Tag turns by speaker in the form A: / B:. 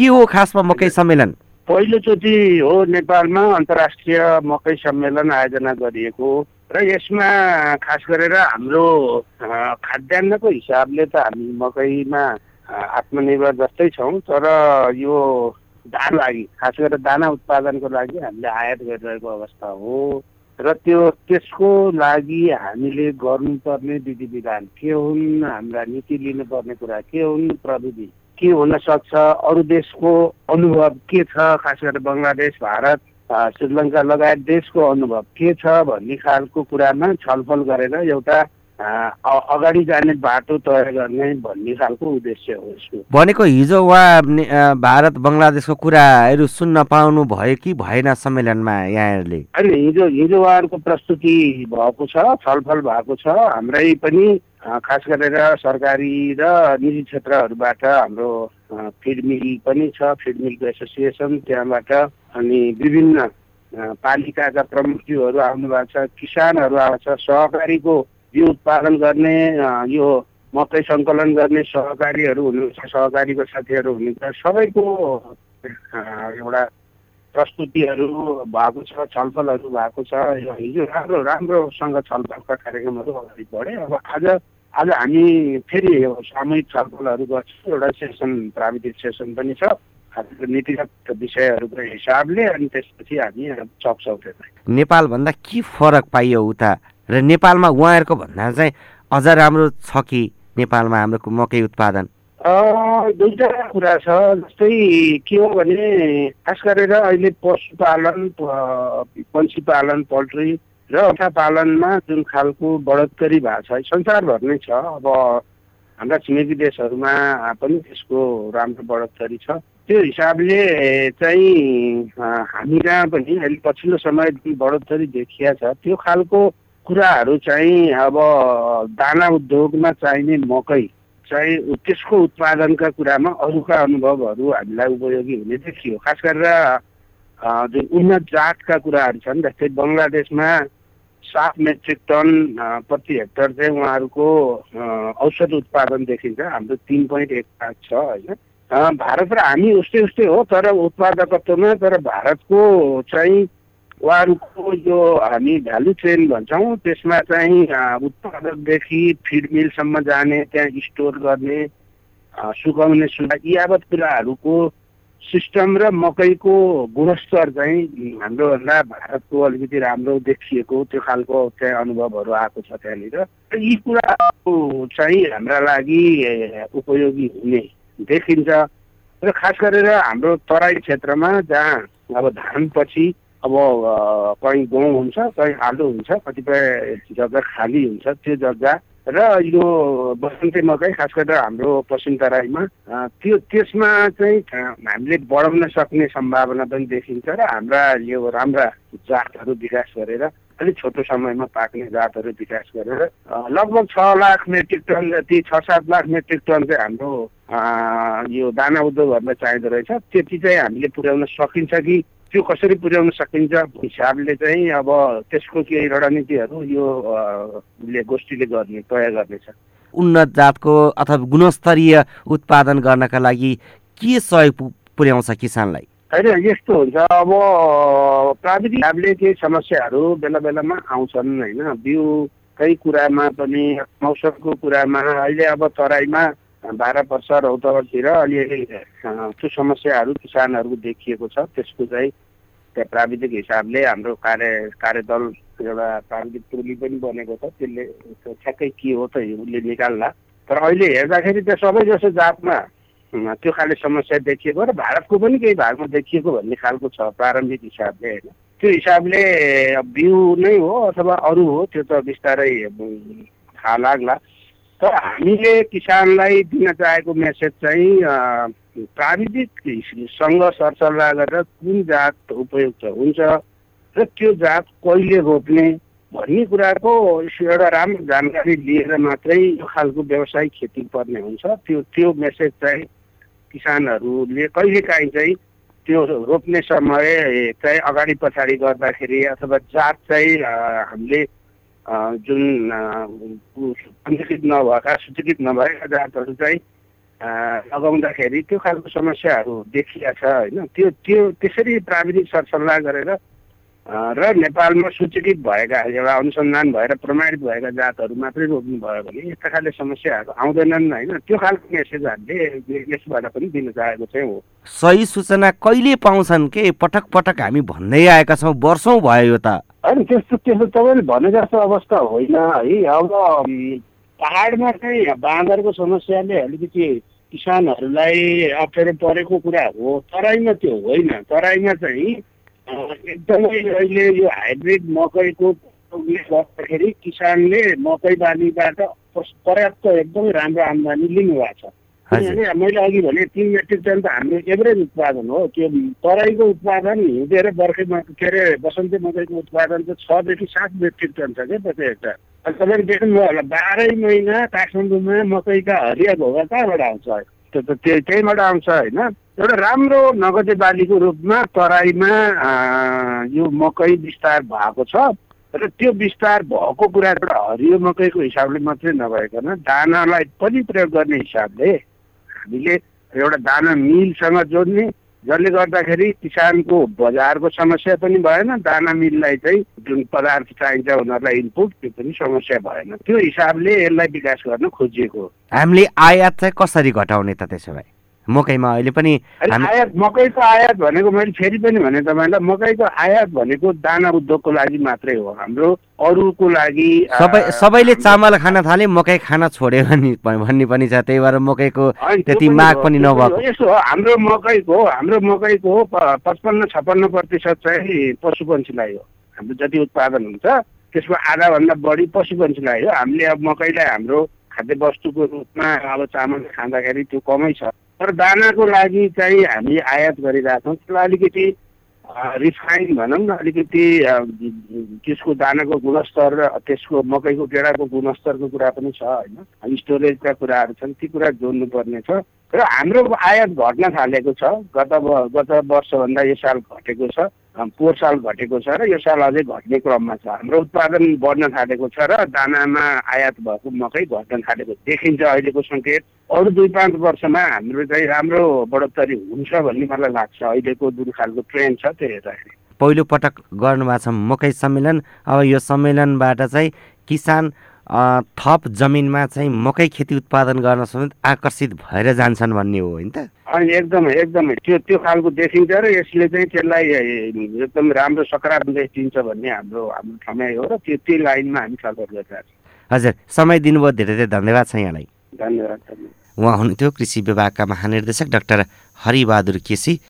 A: के हो खासमा मकै सम्मेलन?
B: पहिलोचोटि हो नेपालमा अन्तर्राष्ट्रिय मकै सम्मेलन आयोजना गरिएको र यसमा खास गरेर हाम्रो खाद्यान्नको हिसाबले त हामी मकैमा आत्मनिर्भर जस्तै छौँ, तर यो दाना लागि खास गरेर दाना उत्पादनको लागि हामीले आयात गरिरहेको अवस्था हो र त्यसको लागि हामीले गर्नुपर्ने विधि विधान के हुन्, हाम्रा नीति लिनुपर्ने कुरा के हुन्, प्रविधि के हुन सक्छ, अरू देशको अनुभव के छ, खास गरेर बङ्गलादेश, भारत, श्रीलङ्का लगायत देशको अनुभव के छ भन्ने खालको कुरामा छलफल गरेर एउटा अगाडि जाने बाटो तय गर्ने भन्ने खालको उद्देश्य हो यसको।
A: भनेको हिजो उहाँ भारत बङ्गलादेशको कुराहरू सुन्न पाउनु भयो कि भएन सम्मेलनमा यहाँहरूले?
B: अनि हिजो उहाँहरूको प्रस्तुति भएको छ, छलफल भएको छ। हाम्रै पनि खास गरेर सरकारी र निजी क्षेत्रहरूबाट हाम्रो फिड मिल पनि छ, फिड मिलको एसोसिएसन त्यहाँबाट, अनि विभिन्न पालिकाका प्रमुखज्यूहरू आउनु भएको छ, किसानहरू आएको छ, सहकारीको बिउ उत्पादन गर्ने यो मकै सङ्कलन गर्ने सहकारीहरू हुनुहुन्छ, सहकारीको साथीहरू हुनुहुन्छ, सबैको एउटा प्रस्तुतिहरू भएको छ, छलफलहरू भएको छ। हिजो राम्रोसँग छलफलका कार्यक्रमहरू अगाडि बढे। अब आज हामी फेरि सामूहिक छलफलहरू गर्छौँ। एउटा सेसन, प्राविधिक सेसन पनि छ नीतिगत विषयहरूको हिसाबले, अनि त्यसपछि हामी सक्छौँ।
A: नेपालभन्दा के फरक पाइयो उता र नेपालमा उहाँहरूको भन्दा चाहिँ अझ राम्रो छ कि नेपालमा हाम्रो मकै उत्पादन?
B: दुईटा कुरा छ। जस्तै के हो भने खास गरेर अहिले पशुपालन, पन्छी पालन, पोल्ट्री र माछा पालनमा जुन खालको बढोत्तरी भएको छ संसारभर नै छ। अब हाम्रा छिमेकी देशहरूमा पनि त्यसको राम्रो बढोत्तरी छ। त्यो हिसाबले चाहिँ हामी कहाँ पनि अहिले पछिल्लो समय जुन बढोत्तरी देखिया छ त्यो खालको कुराहरू चाहिँ अब दाना उद्योगमा चाहिने मकै चाहिँ त्यसको उत्पादनका कुरामा अरूका अनुभवहरू हामीलाई उपयोगी हुने देखियो। खास गरेर जुन उन्नत जातका कुराहरू छन्, जस्तै बङ्गलादेशमा 7 मेट्रिक टन प्रति हेक्टर चाहिँ उहाँहरूको औसत उत्पादन देखिन्छ, हाम्रो 3.1 छ होइन। भारत र हामी उस्तै हो, तर उत्पादकत्वमा तर भारतको चाहिँ उहाँहरूको यो हामी भ्यालु चेन भन्छौँ, त्यसमा चाहिँ उत्पादकदेखि फिड मिलसम्म जाने, त्यहाँ स्टोर गर्ने, सुकाउने यावत कुराहरूको सिस्टम र मकैको गुणस्तर चाहिँ हाम्रोभन्दा भारतको अलिकति राम्रो देखिएको त्यो खालको चाहिँ अनुभवहरू आएको छ त्यहाँनिर। यी कुराहरू चाहिँ हाम्रा लागि उपयोगी हुने देखिन्छ। र खास गरेर हाम्रो तराई क्षेत्रमा जहाँ अब धानपछि अब कहीँ गहुँ हुन्छ, कहीँ आलु हुन्छ, कतिपय जग्गा खाली हुन्छ, त्यो जग्गा र यो बसन्ते मकै खास गरेर हाम्रो पश्चिम तराईमा त्यसमा चाहिँ हामीले बढाउन सक्ने सम्भावना पनि देखिन्छ र हाम्रा यो राम्रा जातहरू विकास गरेर अलिक छोटो समयमा पाक्ने जातहरू विकास गरेर लगभग 6 लाख मेट्रिक टन जति, 6-7 लाख मेट्रिक टन चाहिँ हाम्रो यो दाना उद्योगहरूलाई चाहिँदो रहेछ। त्यति चाहिँ हामीले पुर्याउन सकिन्छ कि त्यो कसरी पुर्याउन सकिन्छ हिसाबले चाहिँ अब त्यसको केही रणनीतिहरू यो गोष्ठीले तय गर्नेछ।
A: उन्नत जातको अथवा गुणस्तरीय उत्पादन गर्नका लागि के सहयोग पुर्याउँछ किसानलाई?
B: होइन, यस्तो हुन्छ, अब प्राविधिक हिसाबले केही समस्याहरू बेला बेलामा आउँछन् होइन। बिउकै कुरामा पनि, मौसमको कुरामा अहिले अब तराईमा 12 वर्ष रौतहटतिर अलिअलि त्यो समस्याहरू किसानहरूको देखिएको छ। त्यसको चाहिँ त्यहाँ प्राविधिक हिसाबले हाम्रो कार्यदल एउटा प्राविधिक टोली पनि बनेको छ, त्यसले ठ्याक्कै के हो त उसले निकाल्ला। तर अहिले हेर्दाखेरि त्यो सबै जसो जातमा त्यो खाले समस्या देखिएको र भारतको पनि केही भागमा देखिएको भन्ने खालको छ प्रारम्भिक हिसाबले होइन। त्यो हिसाबले बिउ नै हो अथवा अरू हो त्यो त बिस्तारै थाहा लाग्ला। तर हामीले किसानलाई दिन चाहेको मेसेज चाहिँ प्राविधिकसँग सरसल्लाह गरेर कुन जात उपयुक्त हुन्छ र त्यो जात कहिले रोप्ने भन्ने कुराको एउटा राम्रो जानकारी लिएर मात्रै यो खालको व्यावसायिक खेती पर्ने हुन्छ। त्यो मेसेज चाहिँ किसानहरूले कहिलेकाहीँ चाहिँ त्यो रोप्ने समय चाहिँ अगाडि पछाडि गर्दाखेरि अथवा जात चाहिँ हामीले जुन पञ्जीकृत नभएका, सूचीकृत नभएका जातहरू चाहिँ लगाउँदाखेरि त्यो खालको समस्याहरू देखिया छ होइन। त्यो त्यो त्यसरी प्राविधिक सरसल्लाह गरेर र नेपालमा सूचीकृत भएका एउटा अनुसन्धान भएर प्रमाणित भएका जातहरू मात्रै रोप्नु भयो भने यस्ता खाले समस्याहरू आउँदैनन् होइन। त्यो खालको मेसेजहरूले यसबाट पनि दिन चाहेको चाहिँ हो।
A: सही सूचना कहिले पाउँछन् के पटक पटक हामी भन्दै आएका छौँ, वर्षौँ भयो यो त।
B: होइन त्यस्तो तपाईँले भने जस्तो अवस्था होइन है। अब पहाडमा चाहिँ बाँदरको समस्याले अलिकति किसानहरूलाई अप्ठ्यारो परेको कुरा हो, तराईमा त्यो होइन। तराईमा चाहिँ एकदमै अहिले यो हाइब्रिड मकैको उयोले गर्दाखेरि किसानले मकै बालीबाट पर्याप्त एकदमै राम्रो आम्दानी लिनुभएको छ। किनभने मैले अघि भने 3 मेट्रिक टन त हाम्रो एभरेज उत्पादन हो। त्यो तराईको उत्पादन हिउँदे र बर्खे के अरे बसन्ते मकैको उत्पादन चाहिँ 6 देखि 7 मेट्रिक टन छ क्या प्रति हेक्टर। तपाईँले देख्नुभयो होला 12 महिना काठमाडौँमा मकैका हरिया भोगा कहाँबाट आउँछ? त्यो त त्यहीबाट आउँछ होइन। एउटा राम्रो नगदे बालीको रूपमा तराईमा यो मकै विस्तार भएको छ र त्यो विस्तार भएको कुरा एउटा हरियो मकैको हिसाबले मात्रै नभइकन दानालाई पनि प्रयोग गर्ने हिसाबले हामीले एउटा दाना मिलसँग जोड्ने, जसले गर्दाखेरि किसानको बजारको समस्या पनि भएन, दाना मिललाई चाहिँ जुन पदार्थ चाहिन्छ उनीहरूलाई इनपुट त्यो पनि समस्या भएन। त्यो हिसाबले यसलाई विकास गर्न खोजिएको।
A: हामीले आयात चाहिँ कसरी घटाउने त त्यसो भए मकैमा? अहिले पनि
B: आयात मकैको आयात भनेको मैले फेरि पनि भने तपाईँलाई, मकैको आयात भनेको दाना उद्योगको लागि मात्रै हो। हाम्रो अरूको लागि
A: सबैले चामल खान थाले, मकै खान छोड्यो भन्ने पनि छ। त्यही भएर मकैको त्यति माग पनि नभएको।
B: यसो हो, हाम्रो मकैको 55-56% चाहिँ पशुपन्छीलाई हो। हाम्रो जति उत्पादन हुन्छ त्यसको आधाभन्दा बढी पशुपन्छीलाई हो। हामीले अब मकैलाई हाम्रो खाद्य वस्तुको रूपमा अब चामल खाँदाखेरि त्यो कमै छ, तर दानाको लागि चाहिँ हामी आयात गरिरहेछौँ। त्यसलाई अलिकति रिफाइन भनौँ न, अलिकति त्यसको दानाको गुणस्तर र त्यसको मकैको गेडाको गुणस्तरको कुरा पनि छ होइन। स्टोरेजका कुराहरू छन्, ती कुरा जोड्नुपर्ने छ र हाम्रो आयात घट्न थालेको छ। गत वर्षभन्दा यो साल घटेको छ, पोहोर साल घटेको छ र यो साल अझै घट्ने क्रममा छ। हाम्रो उत्पादन बढ्न थालेको छ र दानामा आयात भएको मकै घट्न थालेको देखिन्छ अहिलेको सङ्केत। अरू 2-5 वर्षमा हाम्रो चाहिँ राम्रो बढोत्तरी हुन्छ भन्ने मलाई लाग्छ। अहिलेको जुन खालको ट्रेन्ड छ त्यो हेर्दाखेरि।
A: पहिलो पटक गर्नुभएको छ मकै सम्मेलन। अब यो सम्मेलनबाट चाहिँ किसान थप जमिनमा चाहिँ मकै खेती उत्पादन गर्न समेत आकर्षित भएर जान्छन् भन्ने हो होइन त?
B: अनि एकदमै त्यो खालको देखिन्छ र यसले चाहिँ त्यसलाई एकदम राम्रो सकारात्मक दिन्छ भन्ने हाम्रो ठमाइ हो र त्यो लाइनमा हामी छलफल गरिरहेका छौँ।
A: हजुर, समय दिनुभयो, धेरै धेरै धन्यवाद छ यहाँलाई।
B: धन्यवाद।
A: उहाँ हुनुहुन्थ्यो कृषि विभागका महानिर्देशक डाक्टर हरिबहादुर केसी।